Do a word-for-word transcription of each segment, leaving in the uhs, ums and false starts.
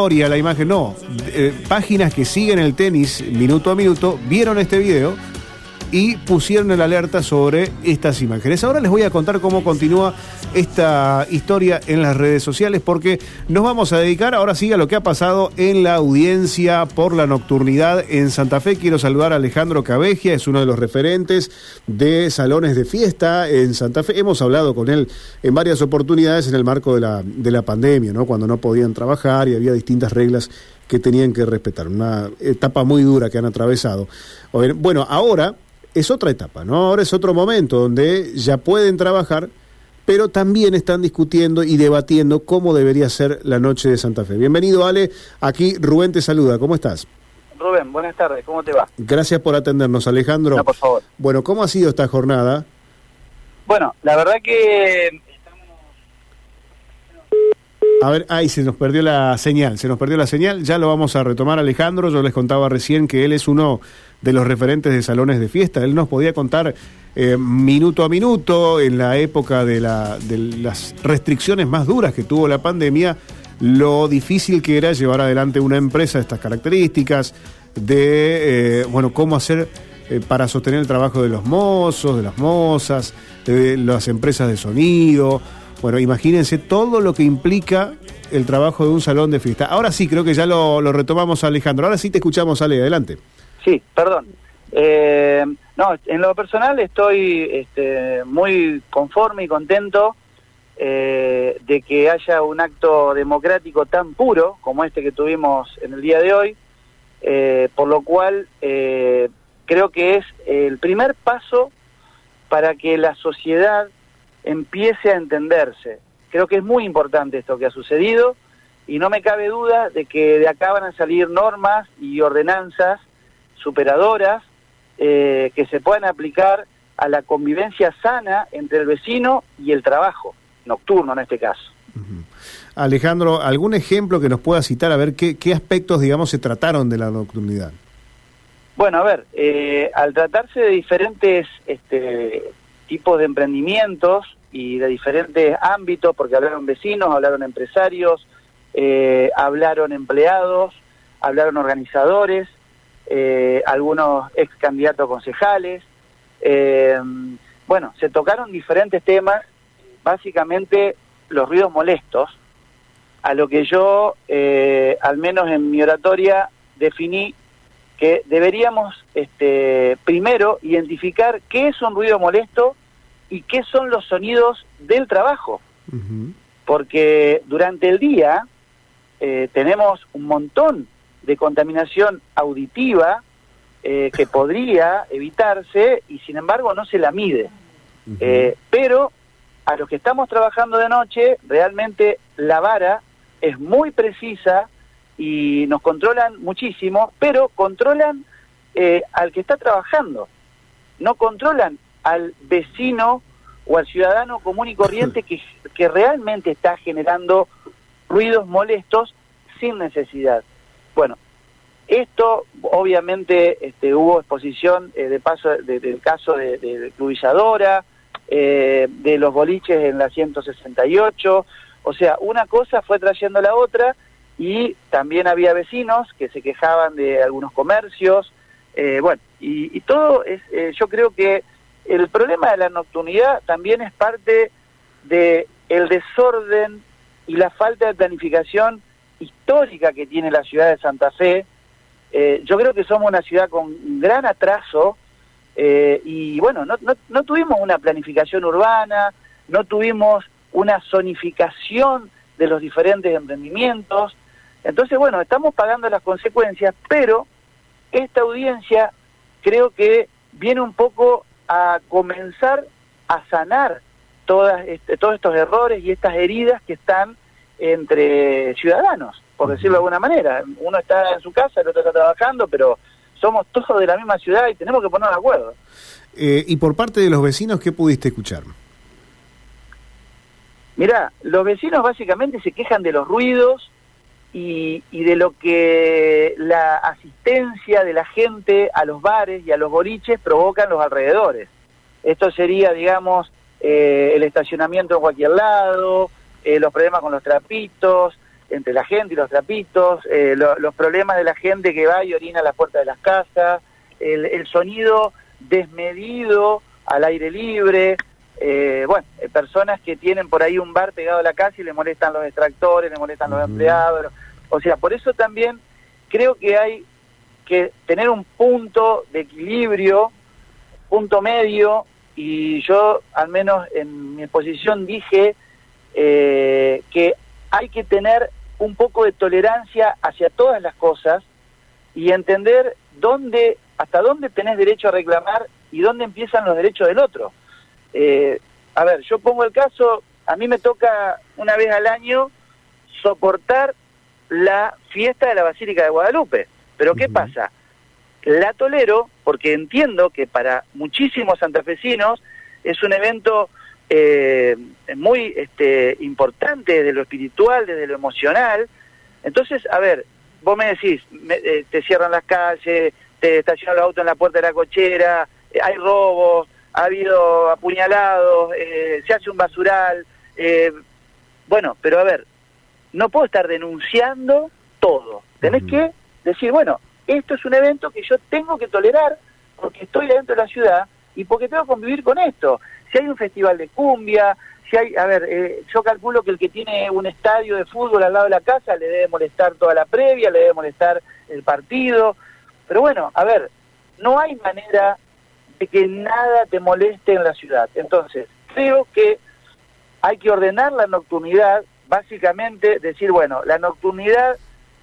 historia, la imagen, no. Eh, páginas que siguen el tenis minuto a minuto vieron este video y pusieron el alerta sobre estas imágenes. Ahora les voy a contar cómo continúa esta historia en las redes sociales, porque nos vamos a dedicar ahora sí a lo que ha pasado en la audiencia por la nocturnidad en Santa Fe. Quiero saludar a Alejandro Cavegia, es uno de los referentes de salones de fiesta en Santa Fe. Hemos hablado con él en varias oportunidades en el marco de la, de la pandemia, ¿no? Cuando no podían trabajar y había distintas reglas que tenían que respetar. Una etapa muy dura que han atravesado. Bueno, ahora es otra etapa, ¿no? Ahora es otro momento donde ya pueden trabajar, pero también están discutiendo y debatiendo cómo debería ser la noche de Santa Fe. Bienvenido, Ale. Aquí Rubén te saluda. ¿Cómo estás? Rubén, buenas tardes. ¿Cómo te va? Gracias por atendernos, Alejandro. No, por favor. Bueno, ¿cómo ha sido esta jornada? Bueno, la verdad que A ver, ahí se nos perdió la señal, se nos perdió la señal, ya lo vamos a retomar, Alejandro. Yo les contaba recién que él es uno de los referentes de salones de fiesta. Él nos podía contar eh, minuto a minuto, en la época de, la, de las restricciones más duras que tuvo la pandemia, lo difícil que era llevar adelante una empresa de estas características, de, eh, bueno, cómo hacer eh, para sostener el trabajo de los mozos, de las mozas, de las empresas de sonido. Bueno, imagínense todo lo que implica el trabajo de un salón de fiesta. Ahora sí, creo que ya lo, lo retomamos, Alejandro. Ahora sí te escuchamos, Ale, adelante. Sí, perdón. Eh, no, en lo personal estoy este, muy conforme y contento eh, de que haya un acto democrático tan puro como este que tuvimos en el día de hoy, eh, por lo cual eh, creo que es el primer paso para que la sociedad empiece a entenderse. Creo que es muy importante esto que ha sucedido y no me cabe duda de que de acá van a salir normas y ordenanzas superadoras eh, que se puedan aplicar a la convivencia sana entre el vecino y el trabajo, nocturno en este caso. Uh-huh. Alejandro, ¿algún ejemplo que nos pueda citar a ver qué, qué aspectos, digamos, se trataron de la nocturnidad? Bueno, a ver, eh, al tratarse de diferentes este, tipos de emprendimientos y de diferentes ámbitos, porque hablaron vecinos, hablaron empresarios, eh, hablaron empleados, hablaron organizadores, eh, algunos ex candidatos a concejales, eh, bueno, se tocaron diferentes temas, básicamente los ruidos molestos, a lo que yo, eh, al menos en mi oratoria, definí que deberíamos este, primero identificar qué es un ruido molesto y qué son los sonidos del trabajo. Uh-huh. Porque durante el día eh, tenemos un montón de contaminación auditiva eh, que podría evitarse y sin embargo no se la mide. Uh-huh. Eh, pero a los que estamos trabajando de noche, realmente la vara es muy precisa y nos controlan muchísimo, pero controlan eh, al que está trabajando, no controlan al vecino o al ciudadano común y corriente que, que realmente está generando ruidos molestos sin necesidad. Bueno, esto obviamente este, hubo exposición eh, de paso de, del caso de, de, de Clubilladora, eh, de los boliches en la ciento sesenta y ocho, o sea, una cosa fue trayendo la otra y también había vecinos que se quejaban de algunos comercios, eh, bueno, y, y todo es, eh, yo creo que el problema de la nocturnidad también es parte de el desorden y la falta de planificación histórica que tiene la ciudad de Santa Fe. Eh, yo creo que somos una ciudad con un gran atraso eh, y bueno, no, no, no tuvimos una planificación urbana, no tuvimos una zonificación de los diferentes emprendimientos. Entonces, bueno, estamos pagando las consecuencias, pero esta audiencia creo que viene un poco a comenzar a sanar todas este, todos estos errores y estas heridas que están entre ciudadanos, por decirlo de alguna manera. Uno está en su casa, el otro está trabajando, pero somos todos de la misma ciudad y tenemos que ponernos de acuerdo. Eh, y por parte de los vecinos, ¿qué pudiste escuchar? Mirá, los vecinos básicamente se quejan de los ruidos y, y de lo que la asistencia de la gente a los bares y a los boliches provocan los alrededores. Esto sería, digamos, eh, el estacionamiento en cualquier lado, eh, los problemas con los trapitos, entre la gente y los trapitos, eh, lo, los problemas de la gente que va y orina a la puerta de las casas, el, el sonido desmedido al aire libre, eh, bueno, eh, personas que tienen por ahí un bar pegado a la casa y le molestan los extractores, le molestan los uh-huh. empleados, o sea, por eso también creo que hay que tener un punto de equilibrio, punto medio, y yo al menos en mi exposición dije eh, que hay que tener un poco de tolerancia hacia todas las cosas y entender dónde, hasta dónde tenés derecho a reclamar y dónde empiezan los derechos del otro. Eh, a ver, yo pongo el caso, a mí me toca una vez al año soportar la fiesta de la Basílica de Guadalupe. Pero ¿qué uh-huh. pasa? La tolero porque entiendo que para muchísimos santafesinos es un evento eh, muy este, importante desde lo espiritual, desde lo emocional. Entonces, a ver, vos me decís, me, eh, te cierran las calles, te estacionan los autos en la puerta de la cochera, eh, hay robos, ha habido apuñalados, eh, se hace un basural. Eh, bueno, pero a ver, no puedo estar denunciando todo. Tenés uh-huh. que decir, bueno, esto es un evento que yo tengo que tolerar porque estoy dentro de la ciudad y porque tengo que convivir con esto. Si hay un festival de cumbia, si hay, a ver, eh, yo calculo que el que tiene un estadio de fútbol al lado de la casa le debe molestar toda la previa, le debe molestar el partido. Pero bueno, a ver, no hay manera de que nada te moleste en la ciudad. Entonces, creo que hay que ordenar la nocturnidad, básicamente decir, bueno, la nocturnidad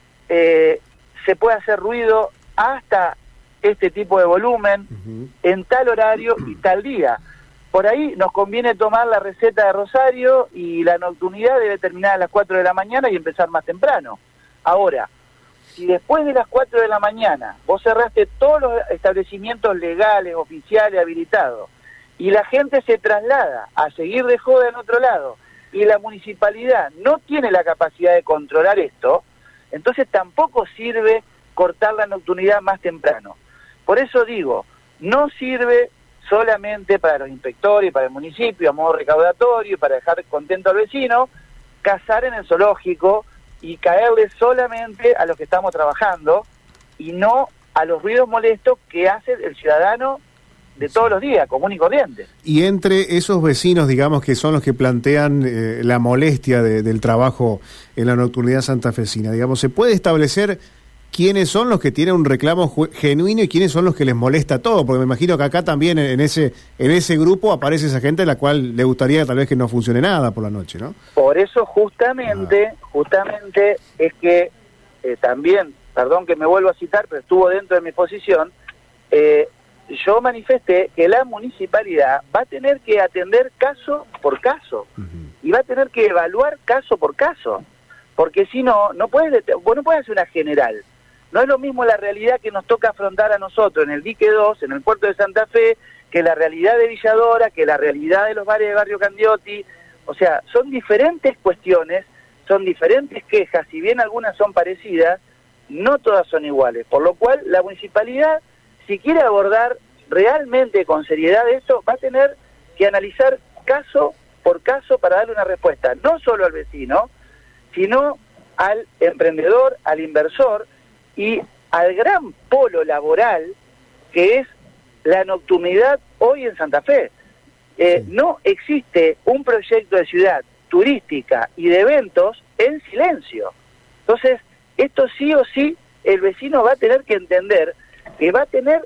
eh, se puede hacer ruido hasta este tipo de volumen, uh-huh. en tal horario y tal día. Por ahí nos conviene tomar la receta de Rosario y la nocturnidad debe terminar a las cuatro de la mañana y empezar más temprano. Ahora, si después de las cuatro de la mañana vos cerraste todos los establecimientos legales, oficiales, habilitados, y la gente se traslada a seguir de joda en otro lado, y la municipalidad no tiene la capacidad de controlar esto, entonces tampoco sirve cortar la nocturnidad más temprano. Por eso digo, no sirve solamente para los inspectores, para el municipio, a modo recaudatorio, para dejar contento al vecino, cazar en el zoológico y caerle solamente a los que estamos trabajando y no a los ruidos molestos que hace el ciudadano de todos los días, común y corriente. Y entre esos vecinos, digamos, que son los que plantean eh, la molestia de, del trabajo en la nocturnidad santafesina, digamos, ¿se puede establecer quiénes son los que tienen un reclamo genuino y quiénes son los que les molesta todo? Porque me imagino que acá también en ese en ese grupo aparece esa gente a la cual le gustaría tal vez que no funcione nada por la noche, ¿no? Por eso justamente, ah. justamente es que eh, también, perdón que me vuelvo a citar, pero estuvo dentro de mi exposición, eh, yo manifesté que la municipalidad va a tener que atender caso por caso uh-huh. y va a tener que evaluar caso por caso, porque si no, no puedes, vos no puedes hacer una general. No es lo mismo la realidad que nos toca afrontar a nosotros en el Dique dos, en el puerto de Santa Fe, que la realidad de Villadora, que la realidad de los bares de Barrio Candioti. O sea, son diferentes cuestiones, son diferentes quejas, si bien algunas son parecidas, no todas son iguales. Por lo cual, la municipalidad, si quiere abordar realmente con seriedad esto, va a tener que analizar caso por caso para darle una respuesta, no solo al vecino, sino al emprendedor, al inversor y al gran polo laboral que es la nocturnidad hoy en Santa Fe. Eh, sí. No existe un proyecto de ciudad turística y de eventos en silencio. Entonces, esto sí o sí, el vecino va a tener que entender que va a tener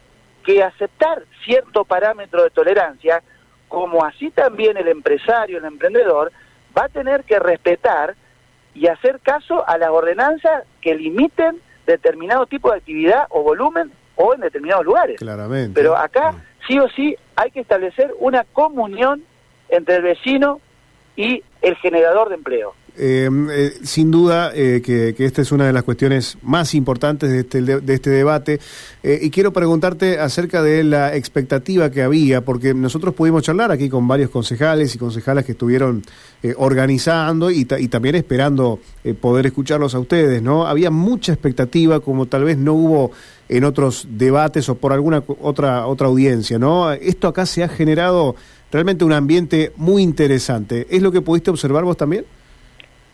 que aceptar cierto parámetro de tolerancia, como así también el empresario, el emprendedor, va a tener que respetar y hacer caso a las ordenanzas que limiten determinado tipo de actividad o volumen o en determinados lugares. Claramente. Pero acá sí o sí hay que establecer una comunión entre el vecino y el generador de empleo. Eh, eh, sin duda eh, que, que esta es una de las cuestiones más importantes de este, de, de este debate eh, y quiero preguntarte acerca de la expectativa que había, porque nosotros pudimos charlar aquí con varios concejales y concejalas que estuvieron eh, organizando y, ta, y también esperando eh, poder escucharlos a ustedes, ¿no? Había mucha expectativa, como tal vez no hubo en otros debates o por alguna otra, otra audiencia, ¿no? Esto acá se ha generado realmente un ambiente muy interesante. ¿Es lo que pudiste observar vos también?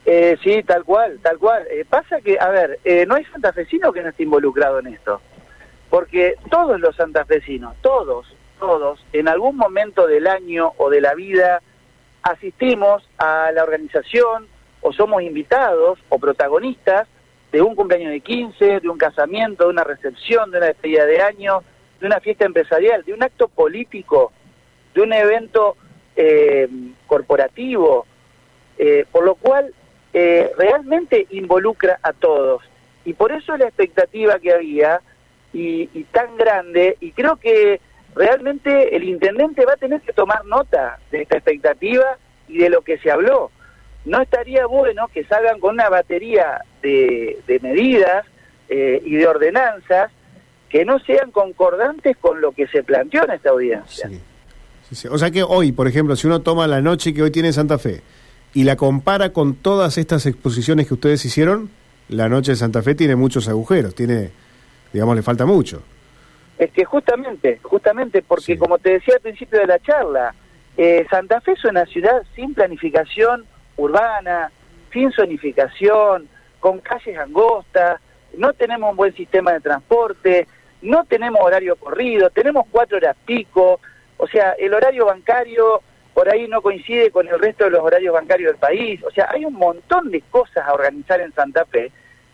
Eh, sí, tal cual, tal cual. Eh, pasa que, a ver, eh, no hay santafesino que no esté involucrado en esto, porque todos los santafesinos, todos, todos, en algún momento del año o de la vida asistimos a la organización o somos invitados o protagonistas de un cumpleaños de quince, de un casamiento, de una recepción, de una despedida de año, de una fiesta empresarial, de un acto político, de un evento eh, corporativo, eh, por lo cual eh, realmente involucra a todos. Y por eso la expectativa que había, y, y tan grande, y creo que realmente el intendente va a tener que tomar nota de esta expectativa y de lo que se habló. No estaría bueno que salgan con una batería de, de medidas eh, y de ordenanzas que no sean concordantes con lo que se planteó en esta audiencia. Sí. Sí, sí. O sea que hoy, por ejemplo, si uno toma la noche que hoy tiene Santa Fe y la compara con todas estas exposiciones que ustedes hicieron, la noche de Santa Fe tiene muchos agujeros, tiene, digamos, le falta mucho. Es que justamente, justamente porque sí. Como te decía al principio de la charla, eh, Santa Fe es una ciudad sin planificación urbana, sin zonificación, con calles angostas, no tenemos un buen sistema de transporte, no tenemos horario corrido, tenemos cuatro horas pico, o sea, el horario bancario por ahí no coincide con el resto de los horarios bancarios del país, o sea, hay un montón de cosas a organizar en Santa Fe,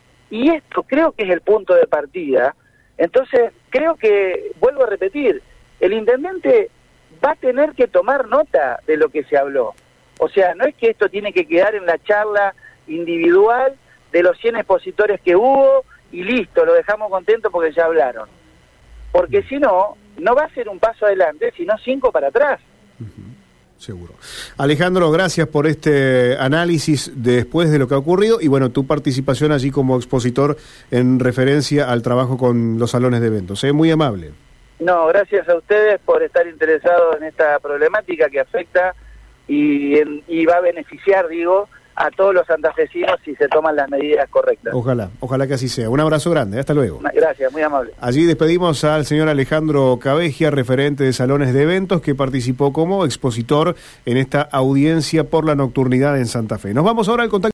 y esto creo que es el punto de partida. Entonces, creo que, vuelvo a repetir, el intendente va a tener que tomar nota de lo que se habló. O sea, no es que esto tiene que quedar en la charla individual de los cien expositores que hubo y listo, lo dejamos contento porque ya hablaron. Porque si no, no va a ser un paso adelante, sino cinco para atrás. Uh-huh. Seguro. Alejandro, gracias por este análisis después de lo que ha ocurrido y bueno, tu participación allí como expositor en referencia al trabajo con los salones de eventos. ¿Eh? Muy amable. No, gracias a ustedes por estar interesados en esta problemática que afecta y, en, y va a beneficiar, digo, a todos los santafesinos si se toman las medidas correctas. Ojalá, ojalá que así sea. Un abrazo grande, hasta luego. Gracias, muy amable. Allí despedimos al señor Alejandro Cabegia, referente de salones de eventos, que participó como expositor en esta audiencia por la nocturnidad en Santa Fe. Nos vamos ahora al contacto.